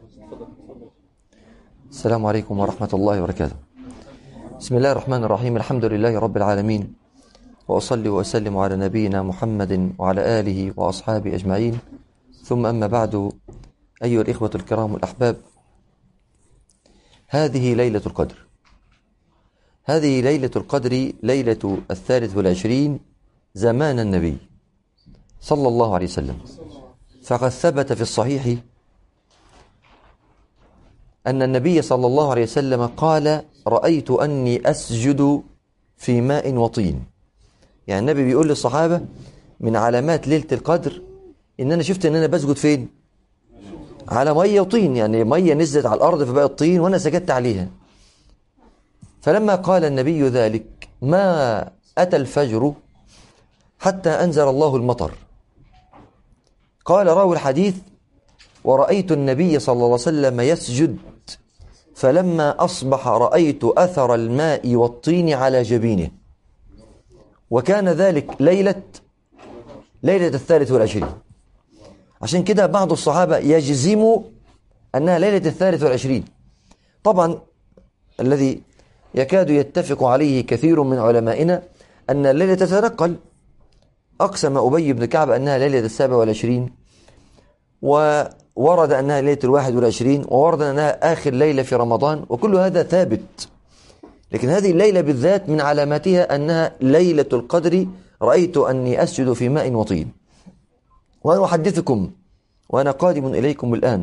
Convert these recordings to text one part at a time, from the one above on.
السلام عليكم ورحمة الله وبركاته. بسم الله الرحمن الرحيم. الحمد لله رب العالمين، وأصلي وأسلم على نبينا محمد وعلى آله وأصحابه أجمعين، ثم أما بعد. أيها الإخوة الكرام الأحباب، هذه ليلة القدر. هذه ليلة القدر، ليلة 23 زمان النبي صلى الله عليه وسلم. فقد ثبت في الصحيح أن النبي صلى الله عليه وسلم قال: رأيت أني أسجد في ماء وطين. يعني النبي بيقول للصحابة من علامات ليلة القدر إن أنا شفت إن أنا بسجد فين؟ على مية وطين، يعني مية نزلت على الأرض فبقى الطين وأنا سجدت عليها. فلما قال النبي ذلك ما أتى الفجر حتى أنزل الله المطر. قال راوي الحديث: ورأيت النبي صلى الله عليه وسلم يسجد، فلما أصبح رأيت أثر الماء والطين على جبينه. وكان ذلك ليلة 23. عشان كده بعض الصحابة يجزموا أنها ليلة 23. طبعا الذي يكاد يتفق عليه كثير من علمائنا أن الليلة تتنقل. أقسم أبي بن كعب أنها ليلة 27، وورد أنها ليلة 21، وورد أنها آخر ليلة في رمضان، وكل هذا ثابت. لكن هذه الليلة بالذات من علاماتها أنها ليلة القدر. رأيت أني أسجد في ماء وطين. وأنا أحدثكم وأنا قادم إليكم الآن،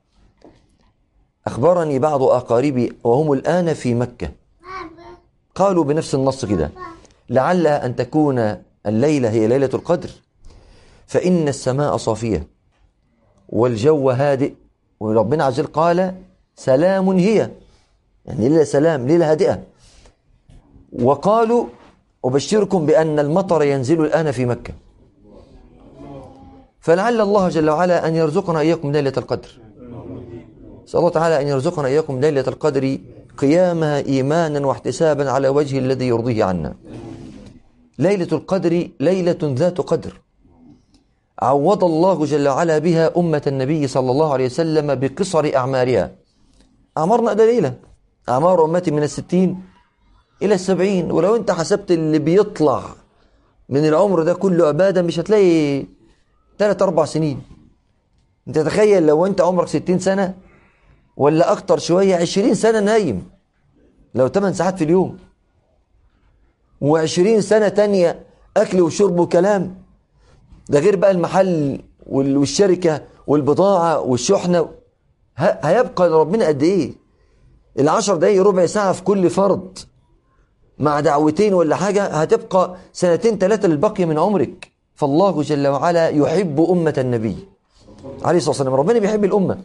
أخبرني بعض أقاربي وهم الآن في مكة، قالوا بنفس النص كده: لعلها أن تكون الليلة هي ليلة القدر، فإن السماء صافية والجو هادئ، وربنا عز وجل قال: سلام هي، يعني ليلة سلام، ليلة هادئة. وقالوا: أبشركم بأن المطر ينزل الآن في مكة. فلعل الله جل وعلا أن يرزقنا إياكم ليلة القدر. نسأل الله تعالى أن يرزقنا إياكم ليلة القدر قيامها إيمانا واحتسابا على وجه الذي يرضيه عنا. ليلة القدر ليلة ذات قدر، عوض الله جل وعلا بها أمة النبي صلى الله عليه وسلم بقصر أعمارها. أعمارنا قليلة، أعمار أمتي من 60 إلى 70، ولو أنت حسبت اللي بيطلع من العمر ده كله عبادة مش هتلاقي 3-4 سنين. أنت تخيل لو أنت عمرك 60 سنة ولا أكتر شوية، 20 سنة نايم لو 8 ساعات في اليوم، و20 سنة تانية أكل وشرب وكلام، ده غير بقى المحل والشركة والبضاعة والشحنة. هيبقى لربنا قد إيه؟ 10 دقايق ربع ساعة في كل فرض مع دعوتين ولا حاجة، هتبقى 2-3 للبقية من عمرك. فالله جل وعلا يحب أمة النبي عليه الصلاة والسلام. ربنا بيحب الأمة.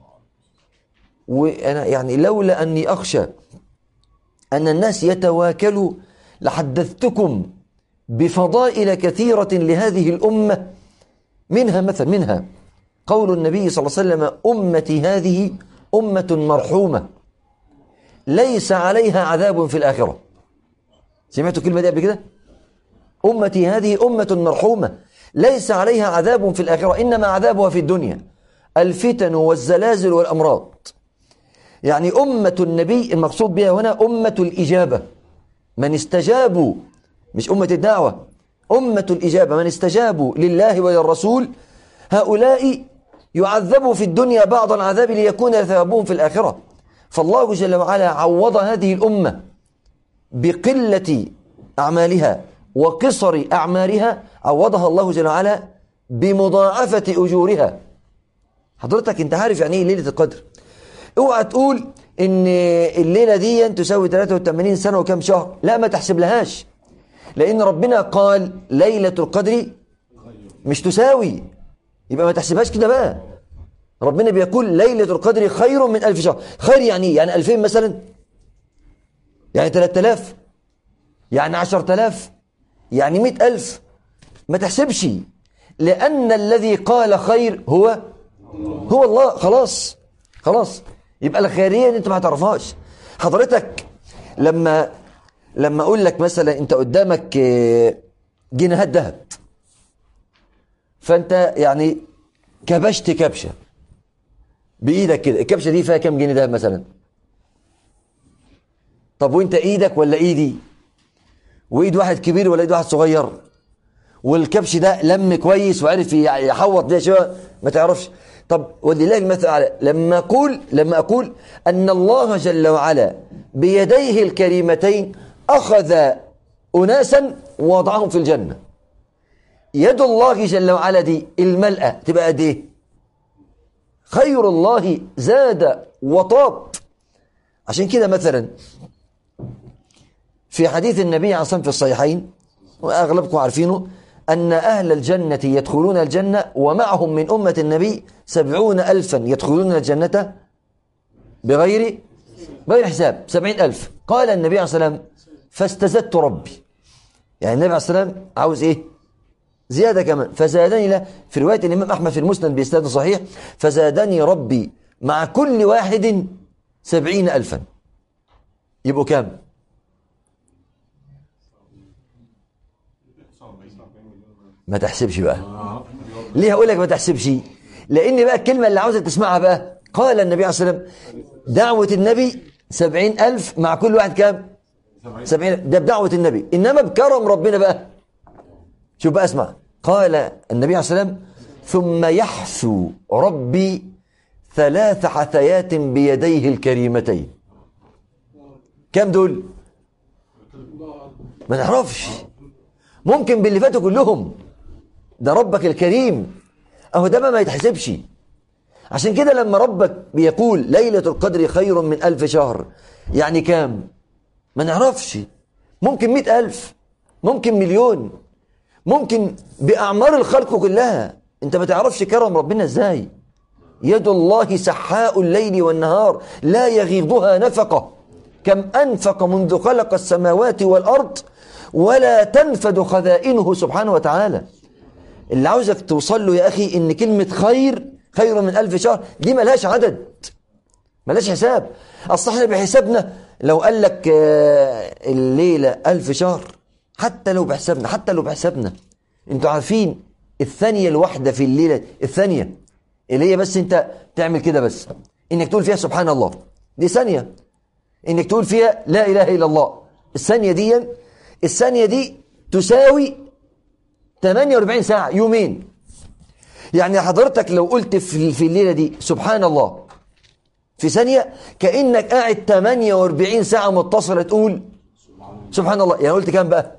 وأنا يعني لولا أني أخشى أن الناس يتواكلوا لحدثتكم بفضائل كثيرة لهذه الأمة. منها قول النبي صلى الله عليه وسلم: أمتي هذه أمة مرحومة ليس عليها عذاب في الآخرة. سمعتوا الكلمة دي قبل كده؟ أمتي هذه أمة مرحومة ليس عليها عذاب في الآخرة، إنما عذابها في الدنيا، الفتن والزلازل والأمراض. يعني أمة النبي المقصود بها هنا أمة الإجابة، من استجابوا، مش أمة الدعوة، أمة الإجابة، من استجابوا لله وللرسول، هؤلاء يعذبوا في الدنيا بعض العذاب ليكون ثوابهم في الآخرة. فالله جل وعلا عوض هذه الأمة بقلة أعمالها وقصر أعمارها، عوضها الله جل وعلا بمضاعفة أجورها. حضرتك أنت عارف يعني إيه ليلة القدر؟ اوعى تقول إن الليلة دي تساوي 83 سنة وكم شهر، لا، ما تحسب لهاش، لأن ربنا قال ليلة القدر مش تساوي، يبقى ما تحسبهاش كده بقى. ربنا بيقول ليلة القدر خير من 1000 شهر. خير يعني يعني 2000 مثلا، يعني 3000، يعني 10000، يعني 100,000. ما تحسبش، لأن الذي قال خير هو الله. خلاص يبقى الخيرية دي انت ما هتعرفهاش. حضرتك لما اقول لك مثلا انت قدامك جنيهات ذهب، فانت يعني كبشت كبشة، بايدك كده، الكبشه دي فيها كام جنيه ده مثلا؟ طب وانت ايدك ولا ايدي؟ وايد واحد كبير ولا ايد واحد صغير؟ والكبش ده لم كويس وعرف يحوط ده شويه؟ ما تعرفش. طب ولله المثل على، لما اقول ان الله جل وعلا بيديه الكريمتين اخذ اناسا ووضعهم في الجنه، يد الله جل وعلا دي الملأة تبقى قد ايه؟ خير الله زاد وطاب. عشان كده مثلا في حديث النبي عليه الصلاة والسلام في الصحيحين وأغلبكم عارفينه، أن أهل الجنة يدخلون الجنة ومعهم من أمة النبي 70,000 يدخلون الجنة بغير حساب. 70,000. قال النبي عليه الصلاة والسلام فاستزدت ربي، يعني النبي عليه الصلاة والسلام عاوز إيه؟ زيادة كمان، فزادني له. في رواية الإمام أحمد في المسند بإسناد صحيح، فزادني ربي مع كل واحد 70,000. يبقوا كام؟ ما تحسبش بقى. ليه هقول لك ما تحسبش؟ لأن بقى الكلمة اللي عاوزك تسمعها بقى، قال النبي عليه الصلاة والسلام دعوة النبي 70,000 مع كل واحد كام؟ 70,000. ده بدعوة النبي، إنما بكرم ربنا بقى. شوف بقى اسمع، قال النبي عليه الصلاة والسلام ثم يحثو ربي 3 حثيات بيديه الكريمتين. كم دول؟ ما نعرفش، ممكن باللي فاتوا كلهم. ده ربك الكريم، اهو ده ما يتحسبش. عشان كده لما ربك بيقول ليلة القدر خير من 1000 شهر، يعني كام؟ ما نعرفش، ممكن 100,000، ممكن مليون، ممكن بأعمار الخلق كلها. انت ما تعرفش كرم ربنا ازاي. يد الله سحاء الليل والنهار لا يغيضها نفقة، كم أنفق منذ خلق السماوات والأرض ولا تنفد خزائنه سبحانه وتعالى. اللي عاوزك توصل له يا أخي إن كلمة خير من 1000 شهر دي ملهاش عدد، ملهاش حساب. أصل احنا بحسابنا لو قال لك الليلة 1000 شهر، حتى لو بحسابنا انتوا عارفين الثانية الواحدة في الليلة، الثانية اللي هي بس انت تعمل كده، بس انك تقول فيها سبحان الله دي ثانية، انك تقول فيها لا اله الا الله الثانية دي تساوي 48 ساعة، يومين. يعني حضرتك لو قلت في الليلة دي سبحان الله في ثانية، كأنك قاعد 48 ساعة متصلة تقول سبحان الله. يعني قلت كام بقى؟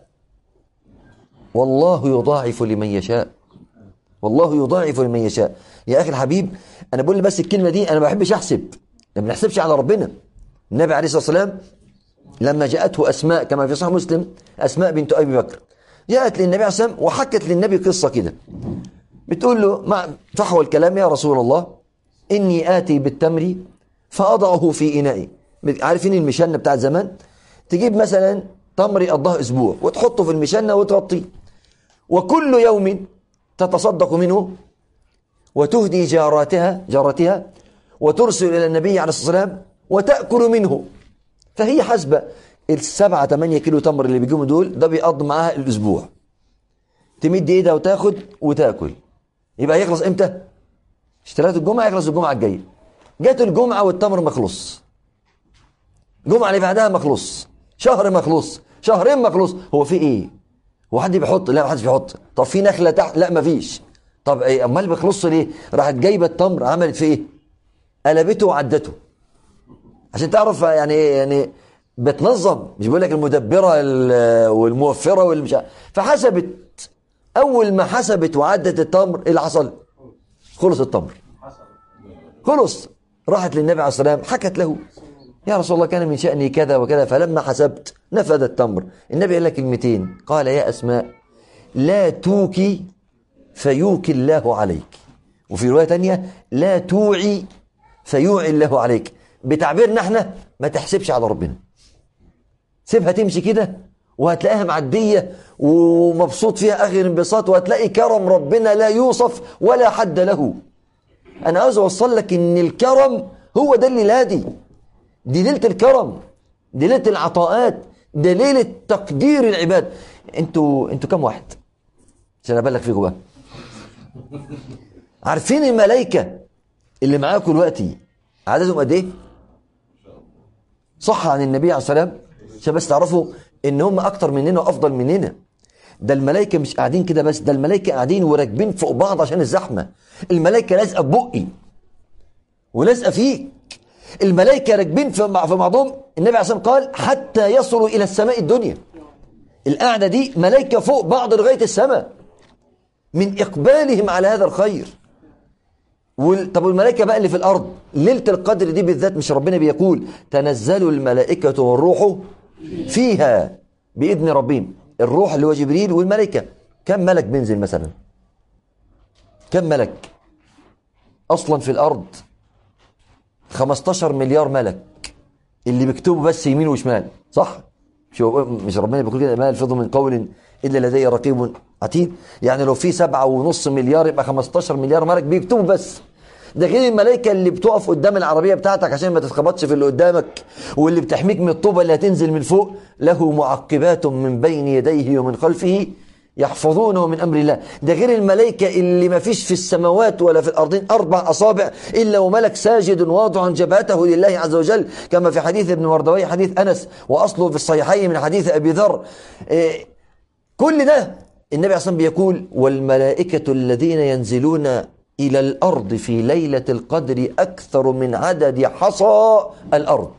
والله يضاعف لمن يشاء، والله يضاعف لمن يشاء. يا أخي الحبيب، أنا بقول بس الكلمة دي، أنا ما بحبش أحسب، ما بنحسبش على ربنا. النبي عليه الصلاة والسلام لما جاءته أسماء كما في صحيح مسلم، أسماء بنت أبي بكر، جاءت للنبي عليه الصلاة والسلام وحكت للنبي قصة كده، بتقول له مع فحوى الكلام: يا رسول الله إني آتي بالتمر فأضعه في إنائي. عارفين المشنة بتاعت زمان؟ تجيب مثلا تمر يقضاه أسبوع وتحطه في المشنة وتغطيه، وكل يوم تتصدق منه وتهدي جارتها وترسل إلى النبي عليه الصلاة والسلام وتأكل منه. فهي حسبة 7-8 كيلو تمر اللي بيجيبوا دول، ده بيقضي معاها الأسبوع. تمد إيدها وتاخد وتاكل، يبقى يخلص إمتى؟ اشتريت الجمعة، يخلص الجمعة الجاية. جات الجمعة والتمر مخلص، الجمعة اللي بعدها مخلص، شهر مخلص، شهرين مخلص. هو في إيه؟ هو حد بيحط؟ لا، ما حدش بيحط. طب في نخلة تحت؟ لا، ما فيش. طب إيه أمال بيخلص ليه؟ راحت جايبة التمر عملت فيه إيه؟ قلبته وعدته. عشان تعرف يعني ايه، يعني بتنظم، مش بيقول لك المدبره والموفره والمش. فحسبت، اول ما حسبت وعدت التمر، ايه اللي حصل؟ خلص التمر، خلص. راحت للنبي عليه الصلاه والسلام حكت له: يا رسول الله كان من شأني كذا وكذا، فلما حسبت نفذ التمر. النبي قال لك كلمتين، قال: يا أسماء لا توكي فيوكي الله عليك، وفي رواية تانية لا توعي فيوعي الله عليك. بتعبيرنا احنا ما تحسبش على ربنا، سيبها تمشي كده وهتلاقيها معدية ومبسوط فيها آخر انبساط، وهتلاقي كرم ربنا لا يوصف ولا حد له. أنا عاوز أوصل لك إن الكرم هو ده الليلة دي ليلة الكرم، دي ليلة العطاءات، دي ليلة تقدير العباد. انتوا كم واحد عشان أبلغ فيكم بقى؟ عارفين الملائكة اللي معاكم دلوقتي عددهم قد ايه؟ صح عن النبي عليه الصلاة والسلام، عشان بس تعرفوا ان هم اكتر مننا وافضل مننا. ده الملائكة مش قاعدين كده بس، ده الملائكة قاعدين وراكبين فوق بعض عشان الزحمة. الملائكة لازقة ببقي ولازقة فيك. الملائكة راكبين في بعضهم. النبي عليه الصلاة والسلام قال حتى يصلوا إلى السماء الدنيا. القعدة دي ملائكة فوق بعض لغاية السماء من إقبالهم على هذا الخير. طب والملائكة بقى اللي في الأرض ليلة القدر دي بالذات، مش ربنا بيقول تنزل الملائكة والروح فيها بإذن ربهم؟ الروح اللي هو جبريل والملائكة. كم ملك بينزل مثلا؟ كم ملك أصلا في الأرض؟ 15 مليار ملك اللي بيكتبوا بس يمين وشمال، صح؟ مش ربنا بيقول كده ما يلفظ من قول إلا لدي رقيب عتيد؟ يعني لو في 7.5 مليار يبقى 15 مليار ملك بيكتبوا بس. ده غير الملائكة اللي بتقف قدام العربية بتاعتك عشان ما تتخبطش في اللي قدامك، واللي بتحميك من الطوبة اللي هتنزل من فوق. له معقبات من بين يديه ومن خلفه يحفظونه من أمر الله. ده غير الملائكة اللي ما فيش في السماوات ولا في الأرضين 4 أصابع إلا وملك ساجد واضع جبهته لله عز وجل، كما في حديث ابن مردوي حديث أنس، وأصله في الصحيحين من حديث أبي ذر. كل ده النبي عليه الصلاة والسلام بيقول والملائكة الذين ينزلون إلى الأرض في ليلة القدر أكثر من عدد حصى الأرض.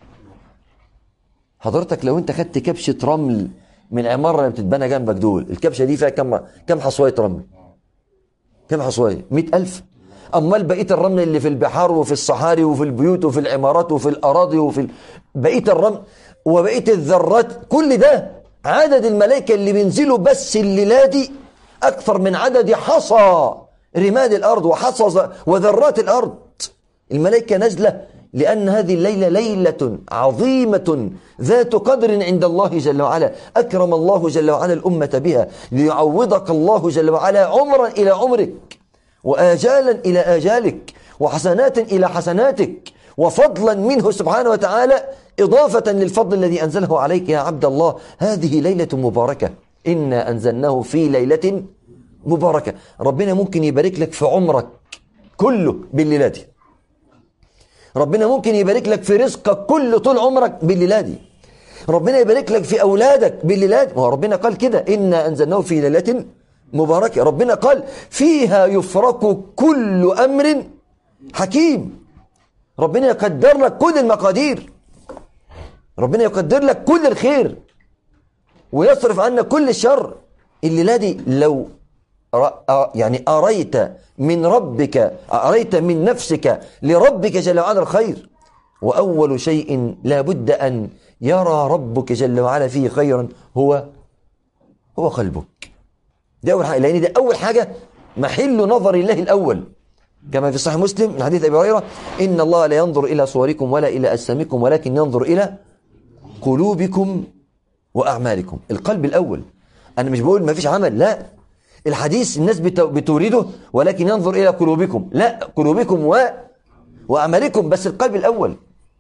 حضرتك لو أنت خدت كبشة رمل من العمارة اللي بتتبنى جنبك دول، الكبشة دي فيها كم حصوية رمل؟ كم حصوية؟ 100,000. أمال بقية الرمل اللي في البحار وفي الصحاري وفي البيوت وفي العمارات وفي الأراضي وفي بقية الرمل وبقية الذرات، كل ده عدد الملائكة اللي بينزلوا بس الليلة دي أكثر من عدد حصى رماد الأرض وحصى وذرات الأرض. الملائكة نزلة لأن هذه الليلة ليلة عظيمة ذات قدر عند الله جل وعلا. أكرم الله جل وعلا الأمة بها ليعوضك الله جل وعلا عمرا إلى عمرك، وآجالا إلى آجالك، وحسنات إلى حسناتك، وفضلا منه سبحانه وتعالى إضافة للفضل الذي أنزله عليك يا عبد الله. هذه ليلة مباركة، إنا أنزلناه في ليلة مباركة. ربنا ممكن يبارك لك في عمرك كله بالليلة دي. ربنا ممكن يبارك لك في رزقك كله طول عمرك بالليلة دي. ربنا يبارك لك في أولادك بالليلة دي. ربنا قال كده إنا أنزلناه في ليلة مباركة. ربنا قال فيها يفرق كل أمر حكيم. ربنا يقدر لك كل المقادير، ربنا يقدر لك كل الخير ويصرف عنك كل الشر. الليلة دي لو يعني أريت من ربك، أريت من نفسك لربك جل وعلا الخير، وأول شيء لا بد أن يرى ربك جل وعلا فيه خيرا هو قلبك. دي أول حاجة، لأن دي أول حاجة محل نظر الله الأول، كما في صحيح مسلم من حديث أبي هريرة إن الله لا ينظر إلى صوركم ولا إلى أجسامكم ولكن ينظر إلى قلوبكم وأعمالكم. القلب الأول. أنا مش بقول ما فيش عمل، لا، الحديث الناس بتورده ولكن ينظر إلى قلوبكم، لا، قلوبكم وأعمالكم، بس القلب الأول.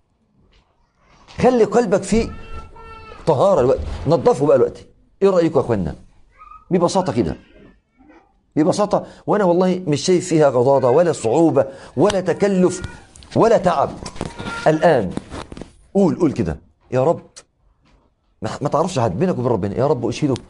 خلي قلبك فيه طهارة الوقت، نظفه بقى الوقت. إيه رأيكم يا أخوانا؟ ببساطة كده، ببساطة، وأنا والله مش شايف فيها غضاضة ولا صعوبة ولا تكلف ولا تعب. الآن قول كده يا رب، ما تعرفش حد بينك وبين ربنا، يا رب أشهدك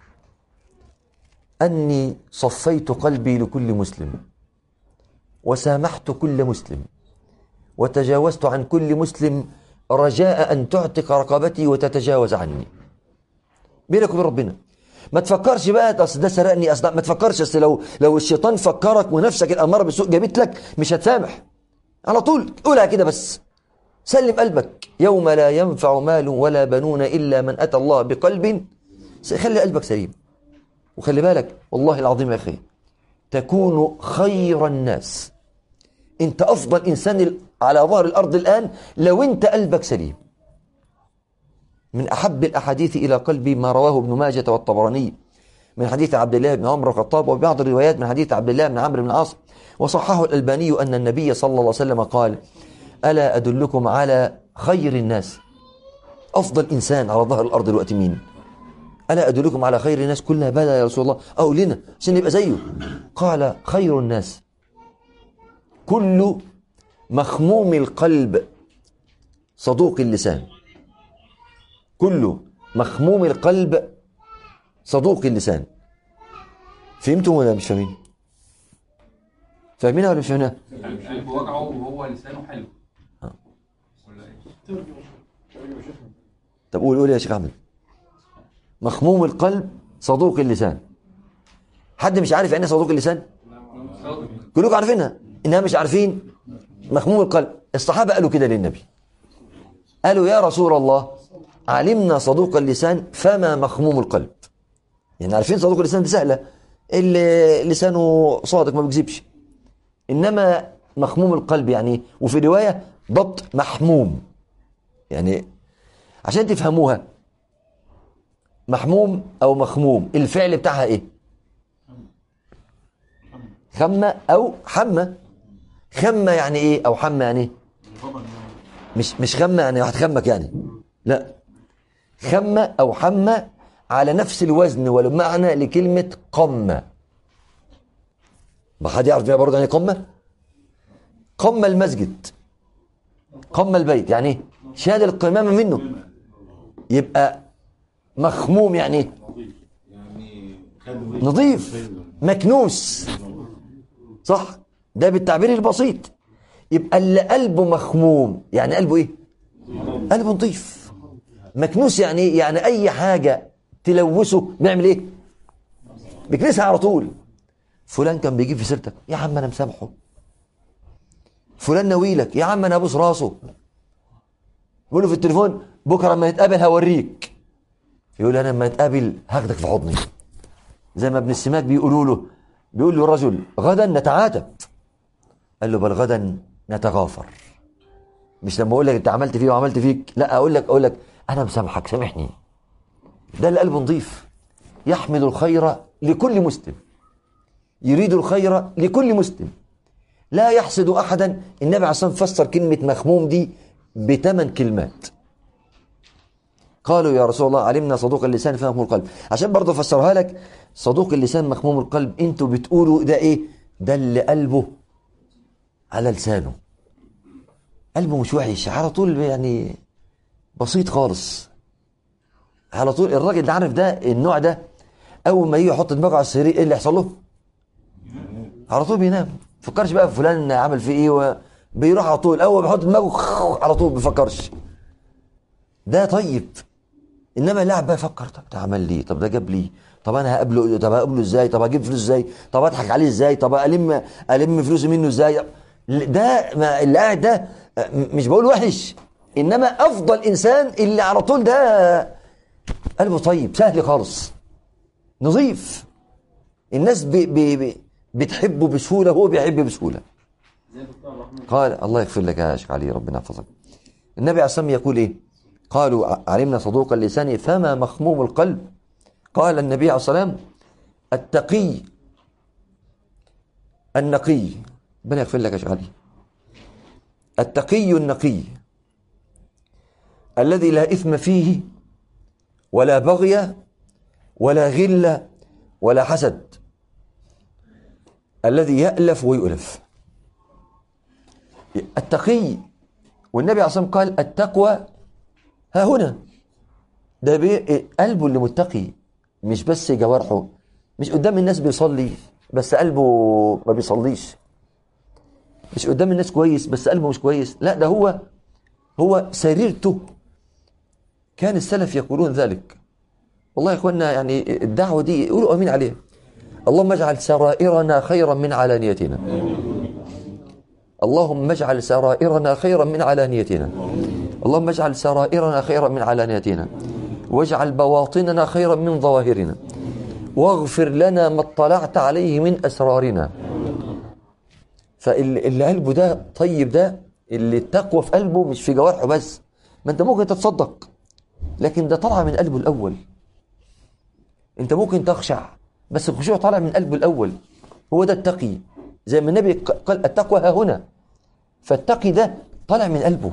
أني صفيت قلبي لكل مسلم وسامحت كل مسلم وتجاوزت عن كل مسلم رجاء أن تعتق رقبتي وتتجاوز عني. بينك وبين ربنا. ما تفكرش بقى أصل ده سرقني، أصل ما تفكرش، أصل لو الشيطان فكرك ونفسك الأمارة بالسوء جابت لك مش هتسامح على طول. قولها كده بس، سلم قلبك. يوم لا ينفع مال ولا بنون إلا من أتى الله بقلب. خلي قلبك سليم. وخلي بالك والله العظيم يا أخي تكون خير الناس، أنت أفضل إنسان على ظهر الأرض الآن لو أنت قلبك سليم. من أحب الأحاديث إلى قلبي ما رواه ابن ماجة والطبراني من حديث عبد الله بن عمرو الخطاب، وبعض الروايات من حديث عبد الله بن عمرو بن العاص، وصححه الألباني أن النبي صلى الله عليه وسلم قال ألا أدلكم على خير الناس؟ أفضل إنسان على ظهر الأرض الوقت مين؟ ألا أدلكم على خير الناس؟ قلنا بلى يا رسول الله، أو لنا عشان نبقى زيه. قال خير الناس كل مخموم القلب صدوق اللسان. كل مخموم القلب صدوق اللسان. فهمتم ولا مش فاهمين؟ فاهمينها ولا مش فاهمينها؟ القلب وجعه وهو لسانه حلو. ولا ايه؟ طب قول يا شيخ احمد. مخموم القلب صدوق اللسان. حد مش عارف يعني صدوق اللسان؟ كلكم عارفينها، انها مش عارفين مخموم القلب. الصحابه قالوا كده للنبي، قالوا يا رسول الله علمنا صدوق اللسان فما مخموم القلب. يعني عارفين صدوق اللسان دي سهله، اللي لسانه صادق ما بيكذبش. انما مخموم القلب يعني، وفي روايه ضبط محموم. يعني عشان تفهموها، محموم او مخموم الفعل بتاعها ايه؟ خمة او حمة. خمة يعني ايه او حمة يعني ايه؟ مش خمة يعني واحد خمك يعني، لا، خمة او حمة على نفس الوزن والمعنى لكلمة قمة. ما حد يعرف بيها برضه يعني قمة؟ قمة المسجد، قمة البيت يعني ايه؟ شال القمامة منه. يبقى مخموم يعني ايه؟ نظيف، مكنوس، صح؟ ده بالتعبير البسيط. يبقى اللي قلبه مخموم يعني قلبه ايه؟ قلبه نظيف. مكنوس يعني ايه؟ يعني اي حاجة تلوثه بيعمل ايه؟ بيكنسها على طول. فلان كان بيجيب في سيرتك، يا عم انا مسامحه. فلان ناويلك، يا عم انا ابوس راسه. بيقول له في التليفون بكره لما نتقابل هوريك. يقول انا لما نتقابل هاخدك في حضني. زي ما ابن السماك بيقولوا له، بيقول له الرجل غدا نتعاتب، قال له بل غدا نتغافر. مش لما اقول لك انت عملت فيه وعملت فيك، لا، اقول لك انا مسامحك، سامحني. ده اللي قلبه نظيف، يحمل الخير لكل مسلم، يريد الخير لكل مسلم، لا يحسد احدا. النبي عليه الصلاه والسلام فسر كلمه مخموم دي ب8 كلمات. قالوا يا رسول الله علمنا صدوق اللسان فمخموم القلب. عشان برضه افسرها لك، صدوق اللسان مخموم القلب، انتوا بتقولوا ده ايه؟ ده اللي قلبه على لسانه، قلبه مش وحش على طول، يعني بسيط خالص على طول. الراجل ده عارف، ده النوع ده اول ما يجي يحط دماغه على السرير ايه اللي يحصل له؟ على طول بينام. فكرش بقى في فلان عمل فيه ايه، بيروح على طول اول بيحط دماغه على طول بيفكرش. ده طيب. انما اللاعب بقى يفكر، طب ده عمل لي، طب ده جاب لي، طب انا هقابله، طب هقابله ازاي، طب هجيب فلوس ازاي، طب اضحك عليه ازاي، طب الم فلوسي منه ازاي. ده اللي قاعد ده مش بقول وحش، انما افضل انسان اللي على طول ده قلبه طيب، سهل خالص، نظيف. الناس بتحبه بسهوله، هو بيحب بسهوله. قال الله يغفر لك يا شيخ علي، ربنا يحفظك. النبي عليه الصلاه والسلام يقول ايه؟ قالوا علمنا صدوق اللسان فما مخموم القلب. قال النبي عليه الصلاه والسلام التقي النقي. ربنا يغفر لك يا شيخ علي. التقي النقي الذي لا إثم فيه ولا بغي ولا غل ولا حسد، الذي يألف ويؤلف. التقي، والنبي عليه الصلاة والسلام قال التقوى ها هنا. ده قلبه اللي متقي، مش بس جوارحه. مش قدام الناس بيصلي بس قلبه ما بيصليش، مش قدام الناس كويس بس قلبه مش كويس، لا، ده هو سريرته. كان السلف يقولون ذلك. والله يا اخوانا، يعني الدعوة دي قولوا امين عليها. اللهم اجعل سرائرنا خيرا من علانيتنا. اللهم اجعل سرائرنا خيرا من علانيتنا. اللهم اجعل سرائرنا خيرا من علانيتنا، واجعل بواطننا خيرا من ظواهرنا، واغفر لنا ما اطلعت عليه من أسرارنا. فاللي قلبه ده طيب، ده اللي التقوى في قلبه مش في جوارحه بس. ما انت ممكن تتصدق لكن ده طالع من قلبه الأول. انت ممكن تخشع بس الخشوع طالع من قلبه الأول. هو ده التقي، زي ما النبي قال التقوى ها هنا. فالتقي ده طالع من قلبه.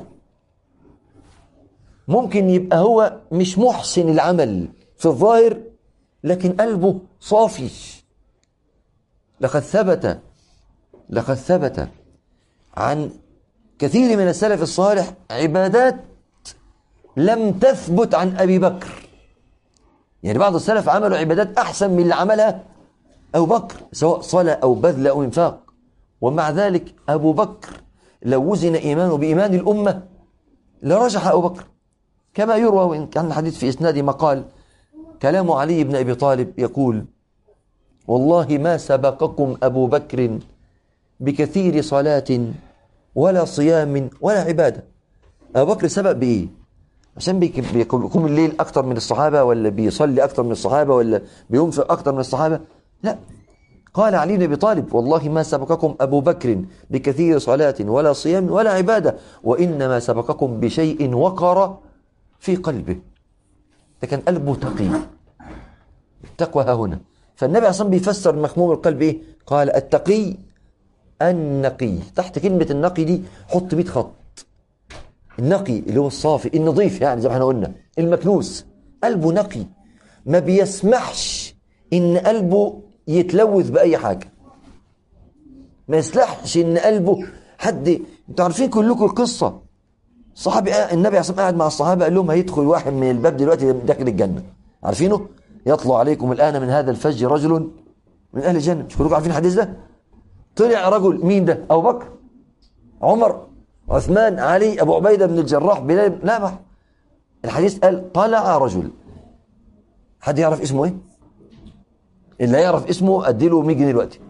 ممكن يبقى هو مش محسن العمل في الظاهر لكن قلبه صافي. لقد ثبت عن كثير من السلف الصالح عبادات لم تثبت عن أبي بكر. يعني بعض السلف عملوا عبادات أحسن من اللي عملها أبو بكر، سواء صلاة أو بذل أو إنفاق، ومع ذلك أبو بكر لو وزن إيمانه بإيمان الأمة لرجح أبو بكر، كما يروى وإن كان الحديث في إسناد مقال كلام علي بن أبي طالب يقول: والله ما سبقكم أبو بكر بكثير صلاة ولا صيام ولا عبادة. أبو بكر سبق بإيه؟ عشان بيقوم الليل أكتر من الصحابة، ولا بيصلي أكتر من الصحابة، ولا بينفق أكتر من الصحابة؟ لا، قال علي بن أبي طالب: والله ما سبقكم أبو بكر بكثير صلاة ولا صيام ولا عبادة، وإنما سبقكم بشيء وقر في قلبه. ده كان قلبه تقي، التقوى ها هنا. فالنبي أصلا بيفسر مخموم القلب إيه؟ قال: التقي النقي. تحت كلمة النقي دي حط 100 خط. النقي اللي هو الصافي النظيف، يعني زي ما احنا قلنا المكنوس، قلبه نقي، ما بيسمحش إن قلبه يتلوث بأي حاجة، ما يسلحش إن قلبه حد. انتوا عارفين كلكم القصة، صحابي النبي عصام قاعد مع الصحابة قال لهم: هيدخل واحد من الباب دلوقتي داخل الجنة، عارفينه؟ يطلع عليكم الآن من هذا الفج رجل من أهل الجنة. مش كلكم عارفين الحديث ده؟ طلع رجل، مين ده؟ أبو بكر، عمر، عثمان، علي، أبو عبيدة بن الجراح، بلال. لا، ما الحديث قال: طلع رجل. حد يعرف اسمه ايه؟ اللي يعرف اسمه اديله 100 جنيه دلوقتي.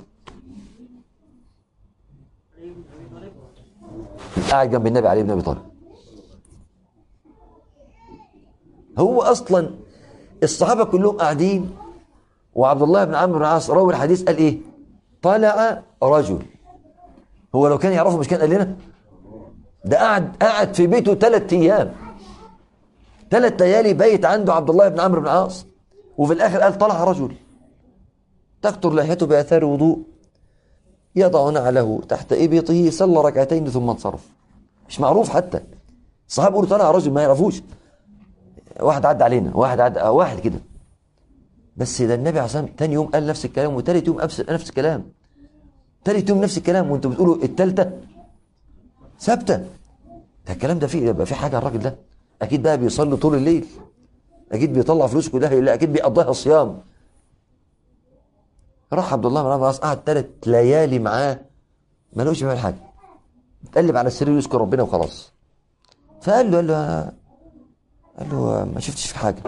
قاعد جنب النبي علي بن ابي طالب. هو اصلا الصحابه كلهم قاعدين، وعبد الله بن عمرو بن العاص راوي الحديث قال ايه؟ طلع رجل. هو لو كان يعرفه مش كان قال لنا؟ ده قاعد في بيته 3 ايام، 3 ليالي بيت عنده عبد الله بن عمرو بن العاص، وفي الاخر قال: طلع رجل تقطر لحيته بآثار وضوء، يضع نعله تحت إبطه، صلى ركعتين ثم انصرف. مش معروف حتى. الصحابة يقولوا: طلع رجل، ما يعرفوش. واحد عدى علينا، واحد كده. بس ده النبي عليه الصلاة والسلام تاني يوم قال نفس الكلام، وتالت يوم نفس الكلام، تالت يوم نفس الكلام، وانتوا بتقولوا التالتة ثابتة. ده الكلام ده فيه يبقى في حاجة. الراجل ده أكيد بقى بيصلي طول الليل، أكيد بيطلع فلوس كلها، لا أكيد بيقضيها صيام. راح عبد الله بن عمرو بن العاص قعد 3 ليالي معاه، ما لقوش بيعمل حاجه، اتقلب على السرير يذكر ربنا وخلاص. فقال له ما شفتش في حاجه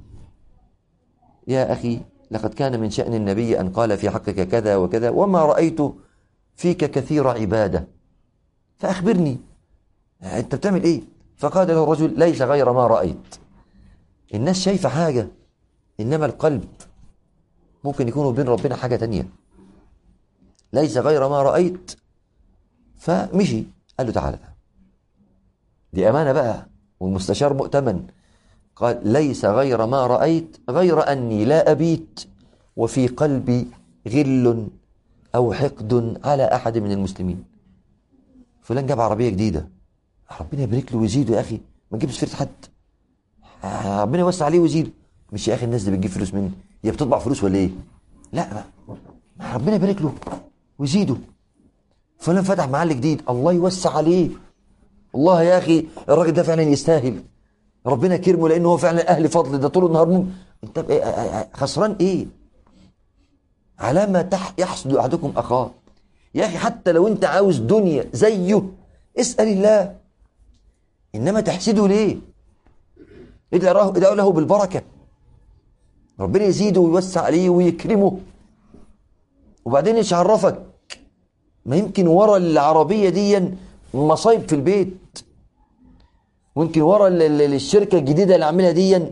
يا اخي، لقد كان من شأن النبي ان قال في حقك كذا وكذا، وما رأيت فيك كثير عباده، فاخبرني انت بتعمل ايه؟ فقال له الرجل: ليس غير ما رأيت. الناس شايفه حاجه، انما القلب ممكن يكونوا بين ربنا حاجة تانية. ليس غير ما رأيت. فمشي، قال له: تعالى، دي أمانة بقى، والمستشار مؤتمن. قال: ليس غير ما رأيت، غير أني لا أبيت وفي قلبي غل أو حقد على أحد من المسلمين. فلان جاب عربية جديدة، ربنا يبارك له ويزيده يا أخي، ما تجيبش سيرة حد، ربنا يوسع عليه ويزيده. مش يا أخي الناس دي بتجيب فلوس مني، هي بتطبع فلوس ولا ايه؟ لا، ربنا يبارك له ويزيده. فلان فتح محل جديد، الله يوسع عليه، والله يا اخي الراجل ده فعلا يستاهل، ربنا كرمه لانه هو فعلا اهل فضل، ده طول النهار انت خسران ايه؟ على ما يحسد احدكم اخاه. يا اخي حتى لو انت عاوز دنيا زيه اسال الله، انما تحسده ليه؟ ادعوا له بالبركه، ربنا يزيده ويوسع عليه ويكرمه. وبعدين ايش عرفك؟ ما يمكن ورا العربية دي مصايب في البيت، ويمكن ورا الشركة الجديدة اللي عاملها دي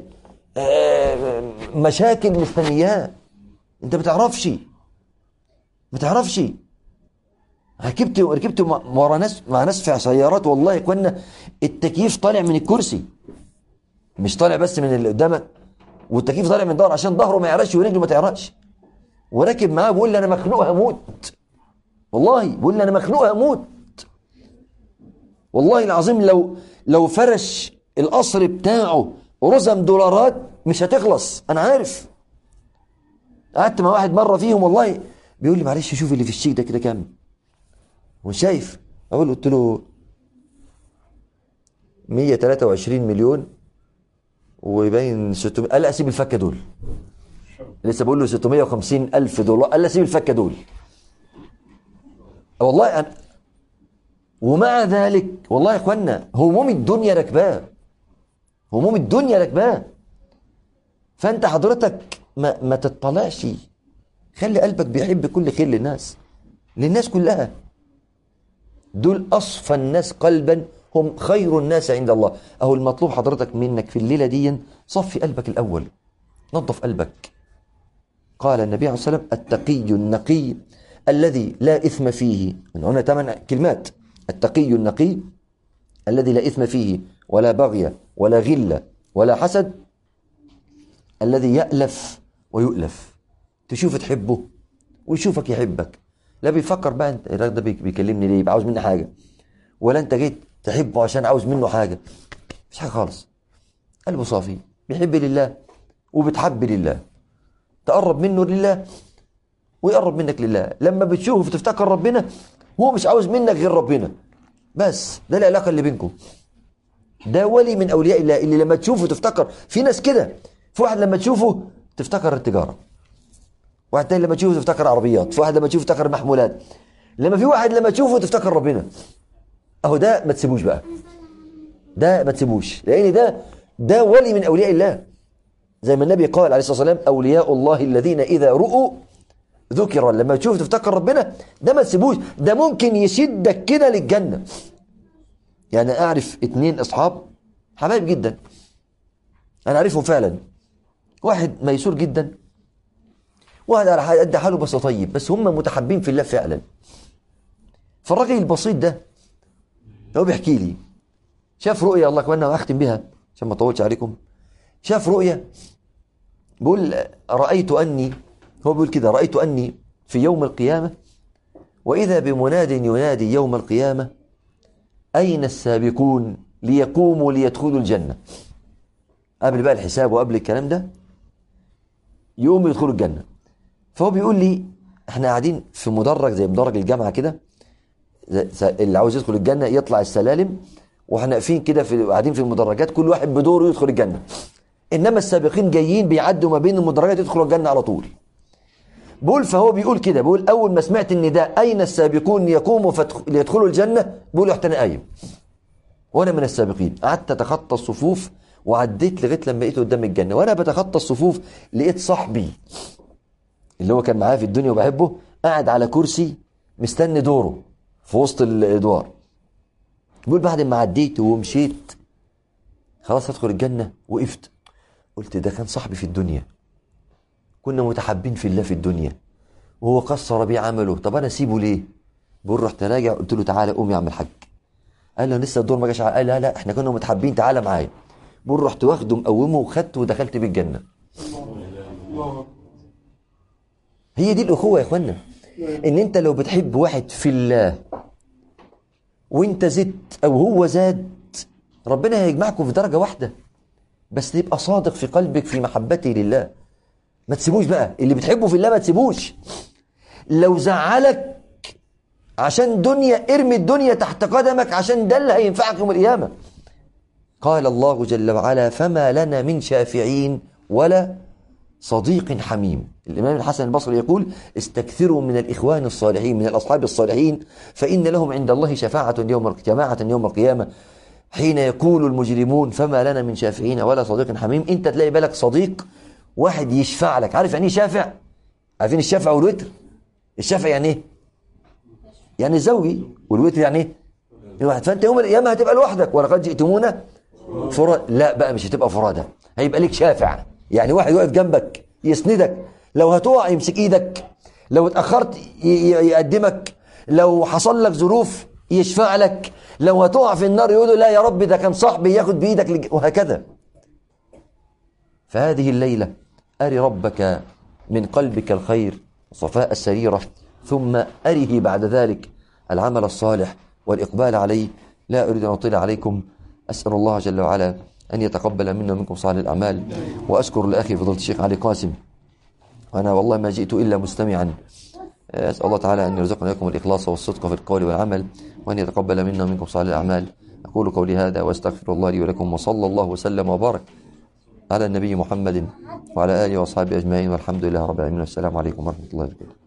مشاكل مستنياه، انت ما تعرفش. ركبت ورا ناس، مع ناس في سيارات، والله كنا التكييف طالع من الكرسي، مش طالع بس من اللي قدامك، والتكييف طالع من ظهره عشان ظهره ما يعرقش ورجله ما تعرقش. وراكب معاه بيقول لي: انا مخنوق هموت، والله بيقول لي: انا مخنوق هموت، والله العظيم لو فرش القصر بتاعه رزم دولارات مش هتخلص، انا عارف. قعدت مع واحد مره فيهم، والله بيقول لي: معلش شوف اللي في الشيك ده كده كام، وشايف قلت له 123 مليون ويبين 600. قال لي اسيب الفكه دول. لسه بقول له 650 الف دولار. قال لي اسيب الفكه دول. والله أنا ومع ذلك والله يا اخوانا هموم الدنيا راكباه. هموم الدنيا راكباه. فانت حضرتك ما تطلعش. خلي قلبك بيحب كل خير للناس كلها. دول اصفى الناس قلبا هم خير الناس عند الله. اهو المطلوب حضرتك منك في الليله دي صفي قلبك الاول، نظف قلبك. قال النبي عليه الصلاه والسلام التقي النقي الذي لا اثم فيه. من هنا 8 كلمات. التقي النقي الذي لا اثم فيه ولا بغي ولا غل ولا حسد، الذي يألف ويؤلف. تشوف تحبه ويشوفك يحبك. لا بيفكر بقى انت الراجل ده بيكلمني ليه، عاوز مني حاجه، ولا انت جيت تحبه عشان عاوز منه حاجه. مش حاجه خالص. قلبه صافي، بيحب لله وبتحب لله. تقرب منه لله ويقرب منك لله. لما بتشوفه تفتكر ربنا، هو مش عاوز منك غير ربنا بس. ده العلاقه اللي بينكم. ده ولي من اولياء الله اللي لما تشوفه تفتكر. في ناس كده، في واحد لما تشوفه تفتكر التجاره، واحد تاني لما تشوفه تفتكر عربيات، في واحد لما تشوفه تفتكر محمولات، في واحد لما تشوفه تفتكر ربنا. اهو ده ما تسيبوش بقى. ده ما تسيبوش، لان ده ولي من اولياء الله. زي ما النبي قال عليه الصلاه والسلام اولياء الله الذين اذا رؤوا ذكر. لما تشوف تفتكر ربنا، ده ما تسيبوش. ده ممكن يشدك كده للجنه. يعني اعرف 2 اصحاب حبايب جدا، انا اعرفهم فعلا. واحد ميسور جدا، واحد على قد حاله بس طيب، بس هم متحبين في الله فعلا. فالراجل البسيط ده هو بيحكي لي شاف رؤيا. الله كمان اختم بها عشان ما اطولش عليكم. شاف رؤيا بيقول رأيت أني، هو بيقول كده، رأيت أني في يوم القيامة وإذا بمناد ينادي يوم القيامة أين السابقون ليقوموا ليدخلوا الجنة. قبل بقى الحساب وقبل الكلام ده يقوموا يدخلوا الجنة. فهو بيقول لي احنا قاعدين في مدرج زي مدرج الجامعة كده، اللي عاوز يدخل الجنة يطلع السلالم، واحنا واقفين كده قاعدين في المدرجات، كل واحد بدوره يدخل الجنة. انما السابقين جايين بيعدوا ما بين المدرجات يدخلوا الجنة على طول. بقول فهو بيقول كده، بيقول اول ما سمعت النداء اين السابقون يقوموا ليدخلوا الجنة، بيقول رحت انا قايم وانا من السابقين. قعدت اتخطى الصفوف وعديت لغايه لما لقيته قدام الجنة. وانا بتخطى الصفوف لقيت صاحبي اللي هو كان معايا في الدنيا وبحبه قاعد على كرسي مستني دوره في وسط الادوار. بيقول بعد ما عديت ومشيت خلاص هدخل الجنة، وقفت قلت ده كان صاحبي في الدنيا، كنا متحابين في الله في الدنيا، وهو قصر بي عمله. طب انا اسيبه ليه؟ بقول رحت راجع قلت له تعالى قوم يا عم الحاج. قال له لسه الدور ما جاش. قال لا احنا كنا متحابين تعالى معايا. بقول رحت واخده مقومه وخدته ودخلت بيه الجنة. هي دي الاخوه يا اخوانا. ان انت لو بتحب واحد في الله وانت زدت او هو زاد، ربنا هيجمعكم في درجه واحده، بس تبقى صادق في قلبك في محبته لله. ما تسيبوش بقى اللي بتحبه في الله، ما تسيبوش. لو زعلك عشان دنيا ارمي الدنيا تحت قدمك، عشان ده اللي هينفعك يوم القيامه. قال الله جل وعلا فما لنا من شافعين ولا صديق حميم. الإمام الحسن البصري يقول استكثروا من الإخوان الصالحين، من الأصحاب الصالحين، فإن لهم عند الله جماعة يوم القيامة حين يقول المجرمون فما لنا من شافعين ولا صديق حميم. انت تلاقي بالك صديق واحد يشفع لك. عارف يعني ايه شافع؟ عارفين الشفع والوتر؟ الشفع يعني ايه؟ يعني زوجي، والوتر يعني ايه؟ الواحد. فانت يوم القيامة هتبقى لوحدك. ولقد جئتمونا فرادى. لا بقى مش هتبقى فرادى، هيبقى لك شافع، يعني واحد واقف جنبك يسندك. لو هتقع يمسك ايدك، لو اتأخرت يقدمك، لو حصل لك ظروف يشفع لك، لو هتقع في النار يقول لا يا رب ده كان صاحبي ياخد بإيدك وهكذا. فهذه الليلة أري ربك من قلبك الخير وصفاء السريرة، ثم أره بعد ذلك العمل الصالح والإقبال عليه. لا أريد أن أطيل عليكم. أسأل الله جل وعلا أن يتقبل منا ومنكم صالح الأعمال. وأشكر لأخي فضيلة الشيخ علي قاسم، وأنا والله ما جئت إلا مستمعا. أسأل الله تعالى أن يرزقنا لكم الإخلاص والصدق في القول والعمل، وأن يتقبل منا ومنكم صالح الأعمال. أقول قولي هذا وأستغفر الله لي ولكم، وصلى الله وسلم وبارك على النبي محمد وعلى آله وأصحابه أجمعين، والحمد لله رب العالمين، والسلام عليكم ورحمة الله وبركاته.